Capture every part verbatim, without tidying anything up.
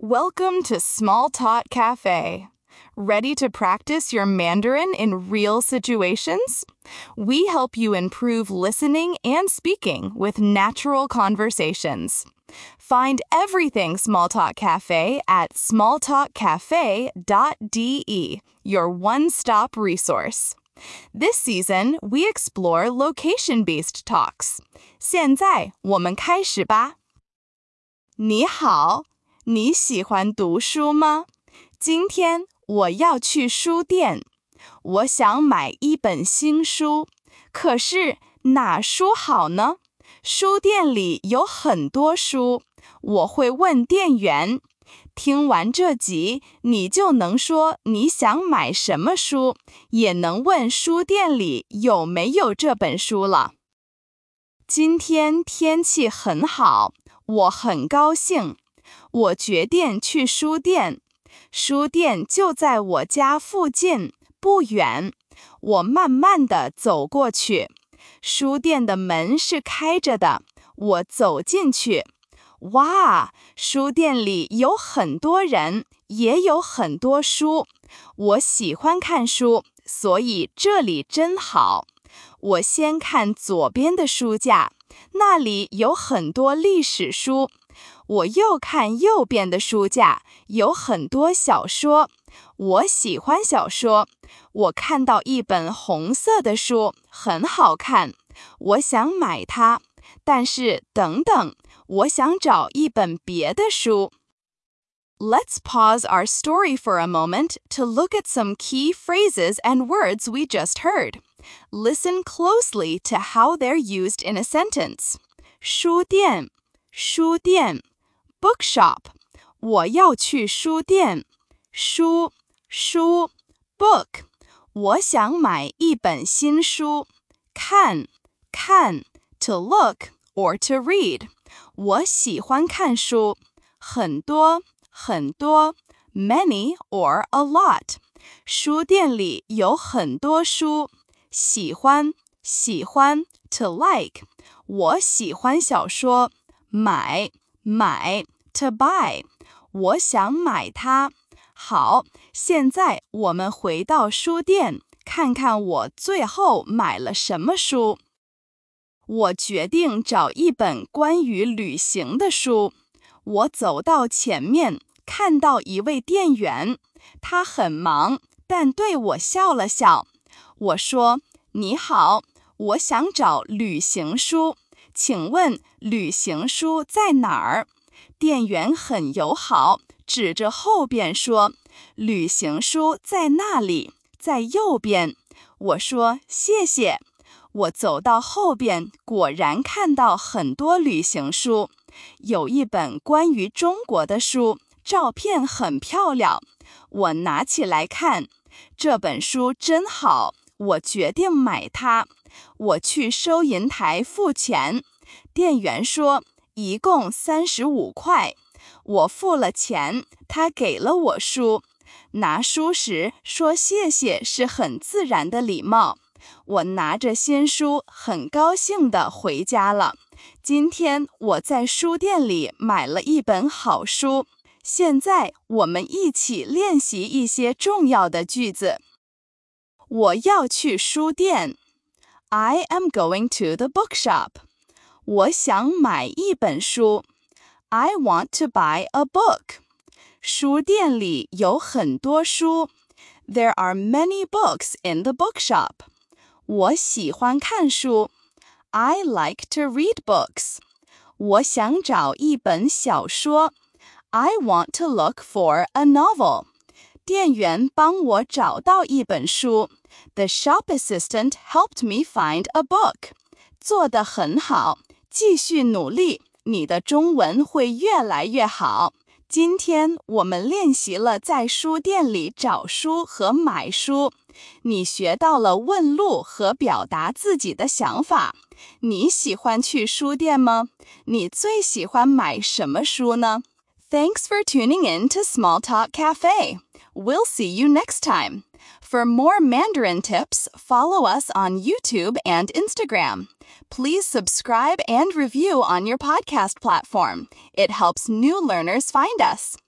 Welcome to Small Talk Cafe. Ready to practice your Mandarin in real situations? We help you improve listening and speaking with natural conversations. Find everything Small Talk Cafe at small talk cafe dot d e, your one-stop resource. This season, we explore location-based talks. 现在我们开始吧。你好，你喜欢读书吗？今天我要去书店，我想买一本新书，可是哪书好呢？书店里有很多书，我会问店员。听完这集，你就能说你想买什么书，也能问书店里有没有这本书了。今天天气很好，我很高兴。我决定去书店，书店就在我家附近，不远。我慢慢地走过去，书店的门是开着的，我走进去。哇，书店里有很多人，也有很多书。我喜欢看书，所以这里真好。我先看左边的书架，那里有很多历史书。我又看右边的书架，有很多小说。我喜欢小说。我看到一本红色的书，很好看，我想买它。但是等等，我想找一本别的书。Let's pause our story for a moment to look at some key phrases and words we just heard. Listen closely to how they're used in a sentence. 书店，书店。Bookshop, 我要去书店。书，书 book, 我想买一本新书。看，看 to look or to read, 我喜欢看书。很多，很多 many or a lot, 书店里有很多书。喜欢，喜欢 to like, 我喜欢小说。买，买 to buy, 我想买它。好，现在我们回到书店，看看我最后买了什么书。我决定找一本关于旅行的书。我走到前面，看到一位店员，他很忙，但对我笑了笑。我说：你好，我想找旅行书，请问旅行书在哪儿？店员很友好，指着后边说：旅行书在那里，在右边。我说：谢谢。我走到后边，果然看到很多旅行书，有一本关于中国的书，照片很漂亮。我拿起来看，这本书真好，我决定买它。我去收银台付钱，店员说一共三十五块。我付了钱，他给了我书。拿书时说谢谢是很自然的礼貌。我拿着新书，很高兴地回家了。今天我在书店里买了一本好书。现在我们一起练习一些重要的句子。我要去书店。I am going to the bookshop. 我想买一本书。I want to buy a book. 书店里有很多书。There are many books in the bookshop. 我喜欢看书。I like to read books. 我想找一本小说。I want to look for a novel. 店员帮我找到一本书。The shop assistant helped me find a book. 做得很好，继续努力，你的中文会越来越好。今天我们练习了在书店里找书和买书，你学到了问路和表达自己的想法。你喜欢去书店吗？你最喜欢买什么书呢？ Thanks for tuning in to Small Talk Cafe. We'll see you next time. For more Mandarin tips, follow us on YouTube and Instagram. Please subscribe and review on your podcast platform. It helps new learners find us.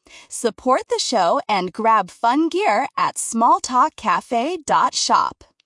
Support the show and grab fun gear at small talk cafe dot shop.